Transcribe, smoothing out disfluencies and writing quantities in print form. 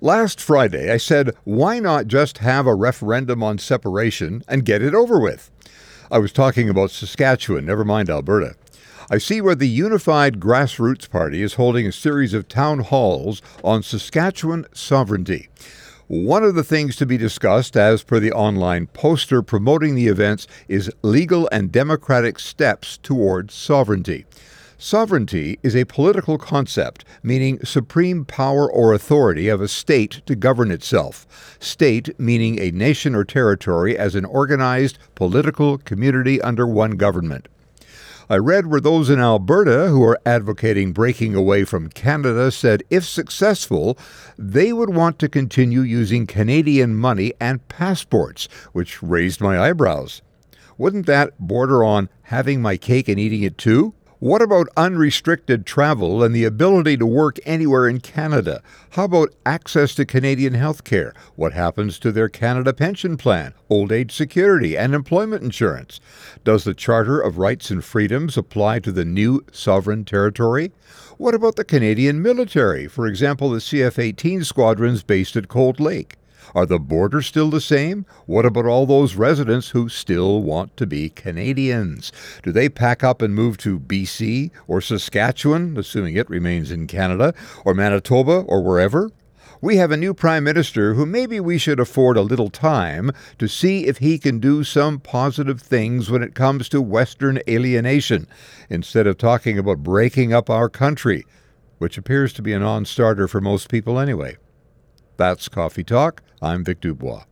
Last Friday, I said, why not just have a referendum on separation and get it over with? I was talking about Saskatchewan, never mind Alberta. I see where the Unified Grassroots Party is holding a series of town halls on Saskatchewan sovereignty. One of the things to be discussed, as per the online poster promoting the events, is legal and democratic steps towards sovereignty. Sovereignty is a political concept, meaning supreme power or authority of a state to govern itself. State meaning a nation or territory as an organized political community under one government. I read where those in Alberta who are advocating breaking away from Canada said if successful, they would want to continue using Canadian money and passports, which raised my eyebrows. Wouldn't that border on having my cake and eating it too? What about unrestricted travel and the ability to work anywhere in Canada? How about access to Canadian health care? What happens to their Canada pension plan, old age security, and employment insurance? Does the Charter of Rights and Freedoms apply to the new sovereign territory? What about the Canadian military, for example, the CF-18 squadrons based at Cold Lake? Are the borders still the same? What about all those residents who still want to be Canadians? Do they pack up and move to BC or Saskatchewan, assuming it remains in Canada, or Manitoba or wherever? We have a new Prime Minister who maybe we should afford a little time to see if he can do some positive things when it comes to Western alienation, instead of talking about breaking up our country, which appears to be a non-starter for most people anyway. That's Coffee Talk. I'm Vic Dubois.